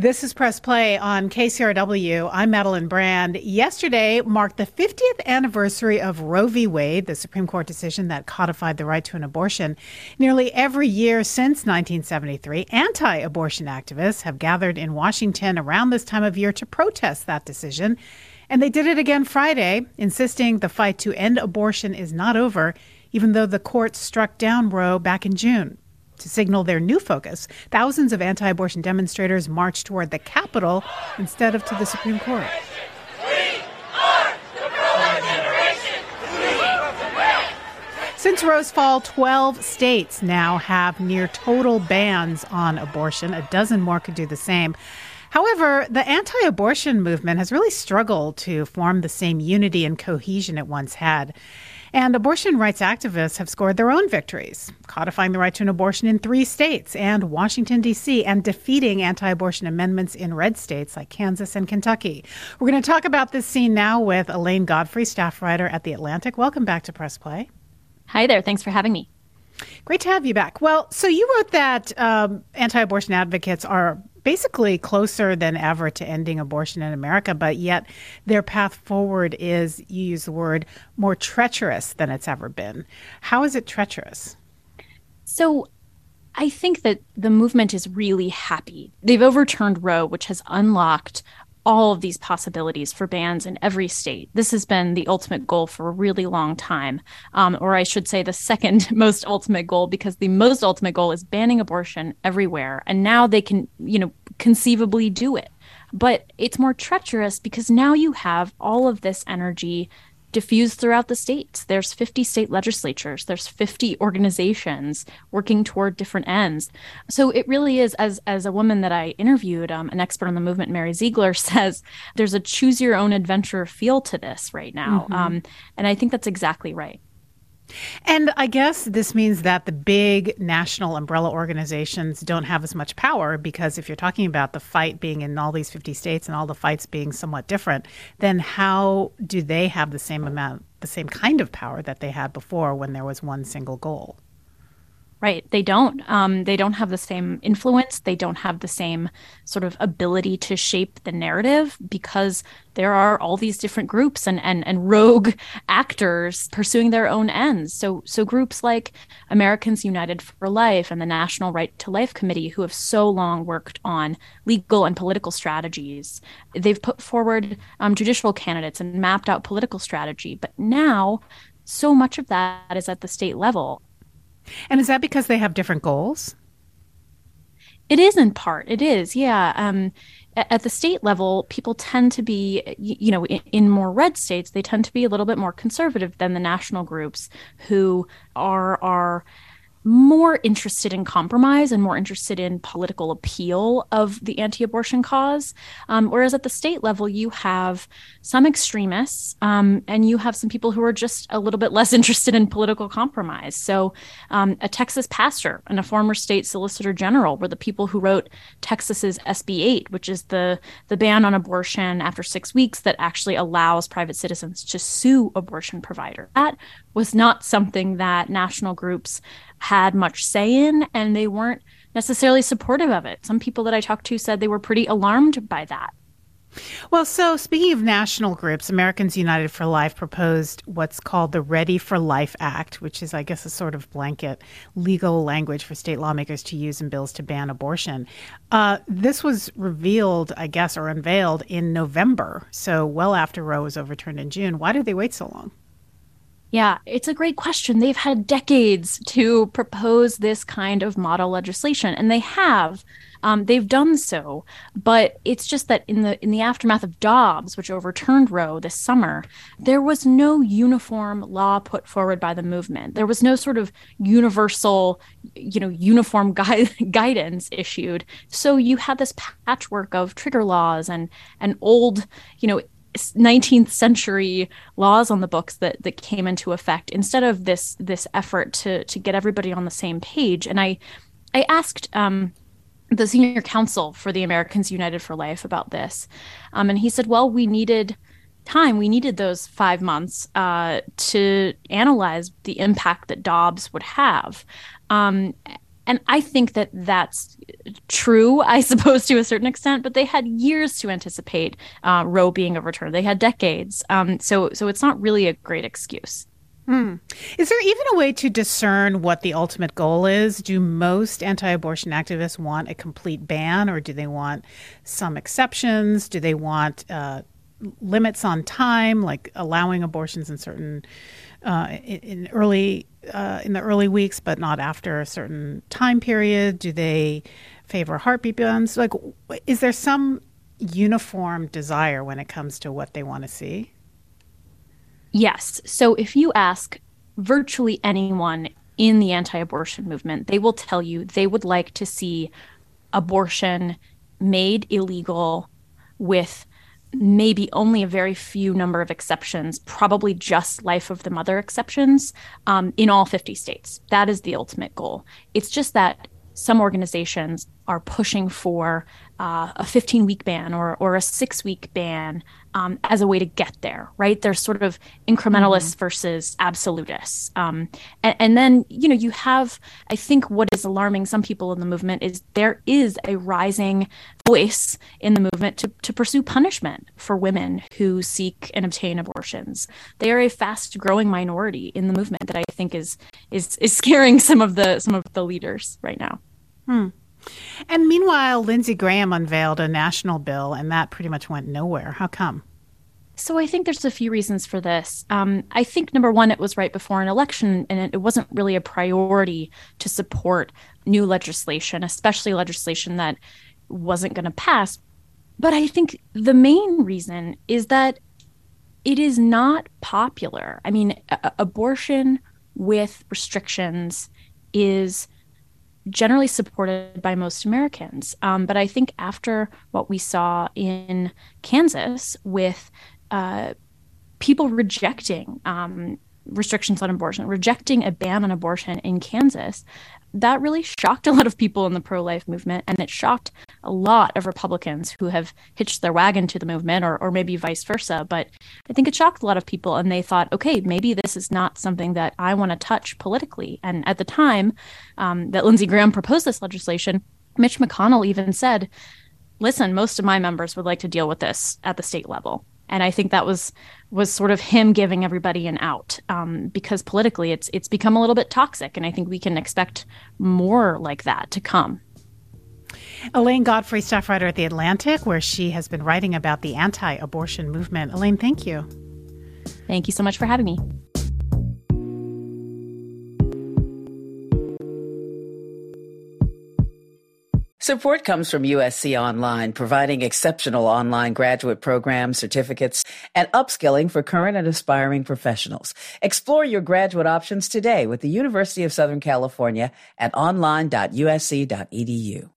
This is Press Play on KCRW. I'm Madeline Brand. Yesterday marked the 50th anniversary of Roe v. Wade, the Supreme Court decision that codified the right to an abortion. Nearly every year since 1973, anti-abortion activists have gathered in Washington around this time of year to protest that decision. And they did it again Friday, insisting the fight to end abortion is not over, even though the court struck down Roe back in June. To signal their new focus, thousands of anti-abortion demonstrators marched toward the Capitol instead of to the Supreme Court. Since Roe's fall, 12 states now have near total bans on abortion. A dozen more could do the same. However, the anti-abortion movement has really struggled to form the same unity and cohesion it once had. And abortion rights activists have scored their own victories, codifying the right to an abortion in 3 states and Washington, D.C., and defeating anti-abortion amendments in red states like Kansas and Kentucky. We're going to talk about this scene now with Elaine Godfrey, staff writer at The Atlantic. Welcome back to Press Play. Hi there. Thanks for having me. Great to have you back. Well, so you wrote that anti-abortion advocates are basically closer than ever to ending abortion in America, but yet their path forward is, you use the word, more treacherous than it's ever been. How is it treacherous? So I think that the movement is really happy. They've overturned Roe, which has unlocked all of these possibilities for bans in every state. This has been the ultimate goal for a really long time, or I should say the second most ultimate goal, because the most ultimate goal is banning abortion everywhere. And now they can, conceivably do it. But it's more treacherous because now you have all of this energy diffused throughout the states. There's 50 state legislatures. There's 50 organizations working toward different ends. So it really is, as a woman that I interviewed, an expert on the movement, Mary Ziegler, says, there's a choose your own adventure feel to this right now. And I think that's exactly right. And I guess this means that the big national umbrella organizations don't have as much power, because if you're talking about the fight being in all these 50 states and all the fights being somewhat different, then how do they have the same kind of power that they had before when there was one single goal? Right. They don't. They don't have the same influence. They don't have the same sort of ability to shape the narrative because there are all these different groups and rogue actors pursuing their own ends. So groups like Americans United for Life and the National Right to Life Committee, who have so long worked on legal and political strategies, they've put forward judicial candidates and mapped out political strategy. But now so much of that is at the state level. And is that because they have different goals? It is in part. It is, yeah. At the state level, people tend to be, in more red states, they tend to be a little bit more conservative than the national groups who are more interested in compromise and more interested in political appeal of the anti-abortion cause. Whereas at the state level, you have some extremists and you have some people who are just a little bit less interested in political compromise. So a Texas pastor and a former state solicitor general were the people who wrote Texas's SB 8, which is the ban on abortion after 6 weeks that actually allows private citizens to sue abortion providers. That was not something that national groups had much say in, and they weren't necessarily supportive of it. Some people that I talked to said they were pretty alarmed by that. Well, so speaking of national groups, Americans United for Life proposed what's called the Ready for Life Act, which is, I guess, a sort of blanket legal language for state lawmakers to use in bills to ban abortion. This was revealed, I guess, or unveiled in November, so well after Roe was overturned in June. Why did they wait so long? Yeah, it's a great question. They've had decades to propose this kind of model legislation, and they have. They've done so, but it's just that in the aftermath of Dobbs, which overturned Roe this summer, there was no uniform law put forward by the movement. There was no sort of universal, uniform guidance issued. So you had this patchwork of trigger laws and old, 19th century laws on the books that came into effect instead of this effort to get everybody on the same page. And I asked the senior counsel for the Americans United for Life about this. And he said, well, we needed time. We needed those 5 months to analyze the impact that Dobbs would have. And I think that that's true, I suppose, to a certain extent, but they had years to anticipate Roe being overturned. They had decades. So it's not really a great excuse. Is there even a way to discern what the ultimate goal is? Do most anti-abortion activists want a complete ban, or do they want some exceptions? Do they want limits on time, like allowing abortions in certain in the early weeks, but not after a certain time period? Do they favor heartbeat bans? Like, is there some uniform desire when it comes to what they want to see? Yes. So if you ask virtually anyone in the anti-abortion movement, they will tell you they would like to see abortion made illegal with maybe only a very few number of exceptions, probably just life of the mother exceptions, in all 50 states. That is the ultimate goal. It's just that some organizations are pushing for a 15-week ban or a 6-week ban as a way to get there, right? They're sort of incrementalists versus absolutists. And then, you have, I think what is alarming some people in the movement is there is a rising voice in the movement to pursue punishment for women who seek and obtain abortions. They are a fast growing minority in the movement that I think is scaring some of the leaders right now. And meanwhile, Lindsey Graham unveiled a national bill, and that pretty much went nowhere. How come? So I think there's a few reasons for this. I think, number one, it was right before an election, and it wasn't really a priority to support new legislation, especially legislation that wasn't going to pass. But I think the main reason is that it is not popular. I mean, abortion with restrictions is generally supported by most Americans. But I think after what we saw in Kansas with people rejecting restrictions on abortion, rejecting a ban on abortion in Kansas, that really shocked a lot of people in the pro-life movement, and it shocked a lot of Republicans who have hitched their wagon to the movement, or maybe vice versa. But I think it shocked a lot of people, and they thought, okay, maybe this is not something that I want to touch politically. And at the time that Lindsey Graham proposed this legislation, Mitch McConnell even said, listen, most of my members would like to deal with this at the state level. And I think that was sort of him giving everybody an out, because politically it's become a little bit toxic. And I think we can expect more like that to come. Elaine Godfrey, staff writer at The Atlantic, where she has been writing about the anti-abortion movement. Elaine, thank you. Thank you so much for having me. Support comes from USC Online, providing exceptional online graduate programs, certificates, and upskilling for current and aspiring professionals. Explore your graduate options today with the University of Southern California at online.usc.edu.